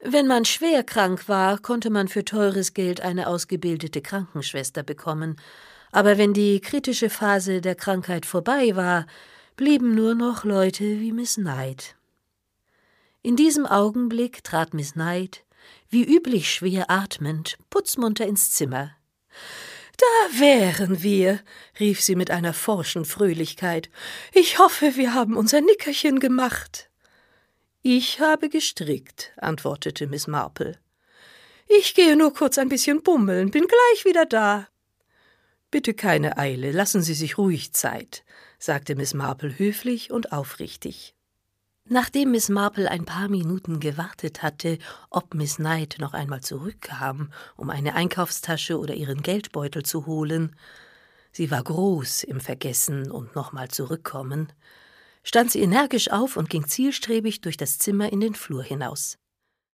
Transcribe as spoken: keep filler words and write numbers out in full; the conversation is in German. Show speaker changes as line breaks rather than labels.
Wenn man schwer krank war, konnte man für teures Geld eine ausgebildete Krankenschwester bekommen. Aber wenn die kritische Phase der Krankheit vorbei war, blieben nur noch Leute wie Miss Knight. In diesem Augenblick trat Miss Knight, wie üblich schwer atmend, putzmunter ins Zimmer. »Da wären wir«, rief sie mit einer forschen Fröhlichkeit. »Ich hoffe, wir haben unser Nickerchen gemacht.« »Ich habe gestrickt«, antwortete Miss Marple. »Ich gehe nur kurz ein bisschen bummeln, bin gleich wieder da.« »Bitte keine Eile, lassen Sie sich ruhig Zeit«, sagte Miss Marple höflich und aufrichtig. Nachdem Miss Marple ein paar Minuten gewartet hatte, ob Miss Knight noch einmal zurückkam, um eine Einkaufstasche oder ihren Geldbeutel zu holen, sie war groß im Vergessen und nochmal zurückkommen, stand sie energisch auf und ging zielstrebig durch das Zimmer in den Flur hinaus.